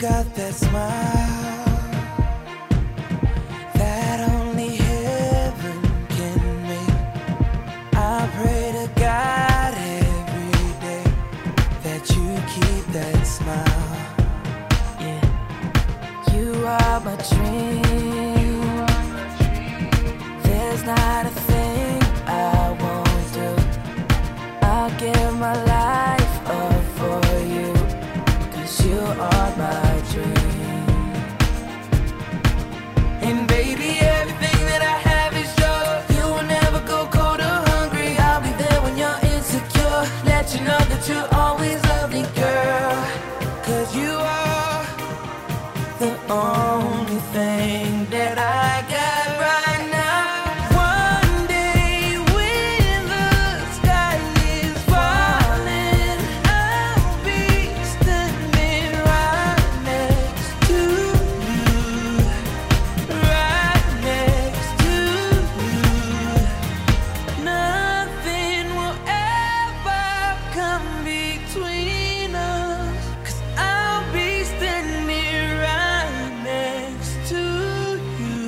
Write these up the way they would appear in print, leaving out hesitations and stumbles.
got that smile that only heaven can make. I pray to God every day that you keep that smile. Yeah, you are my dream. There's not a thing I won't do. I'll give my life up for you, 'cause you are my dream. And baby, everything that I have is yours. You will never go cold or hungry. I'll be there when you're insecure. Let you know that you're always lovely, girl. 'Cause you are the only thing that I got right now. One day when the sky is falling, I'll be standing right next to you, right next to you. Nothing will ever come between us, 'cause I'll be standing right next to you,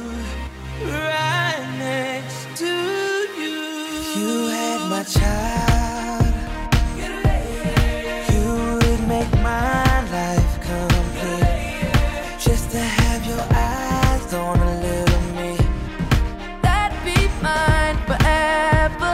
right next to you. You had my child, you would make my life complete. Just to have your eyes on a little me, that'd be mine forever.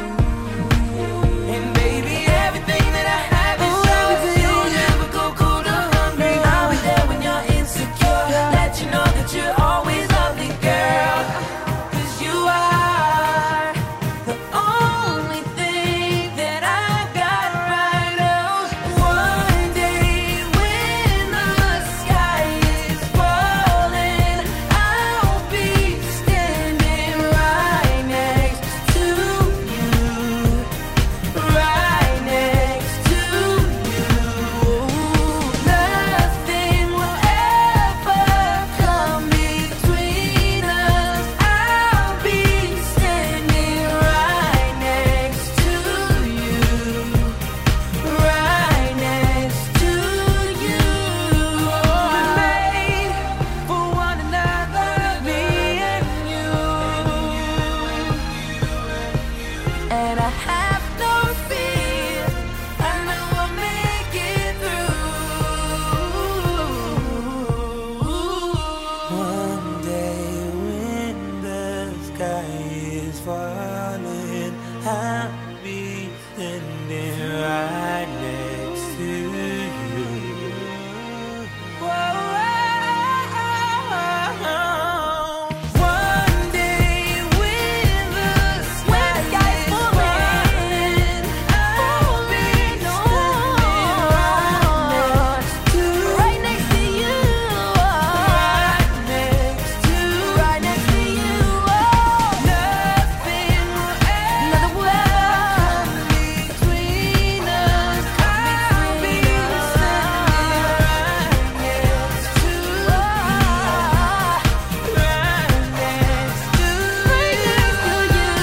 And baby, everything that I have is yours. You'll never go cold or hungry. I'll be there when you're insecure. Let you know that you're always lovely, girl. 'Cause you are the only thing that I got right now. One day when the sky is falling, I'll be standing right next to you, right next to you. Nothing will ever come between us. I'll be standing right next to you, right next to you. We're made for one another, me and you. And I have no fear, I know I'll make it through. One day when the sky is falling, I'll be standing right next to you. Whoa. One day when the sky is falling, I'll be standing right next to you, right next to you. Nothing will ever come between us. I'll be standing right next to you, right next to you.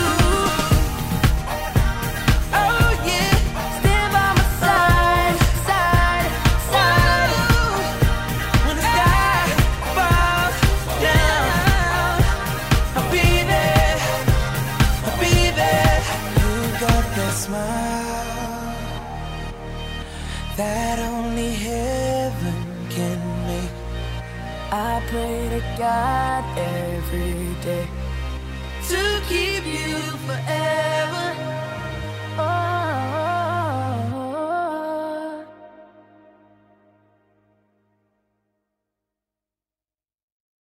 Oh yeah, stand by my side, side, side. When the sky falls down, I'll be there, I'll be there. You got that smile that only heaven can make. I pray to God every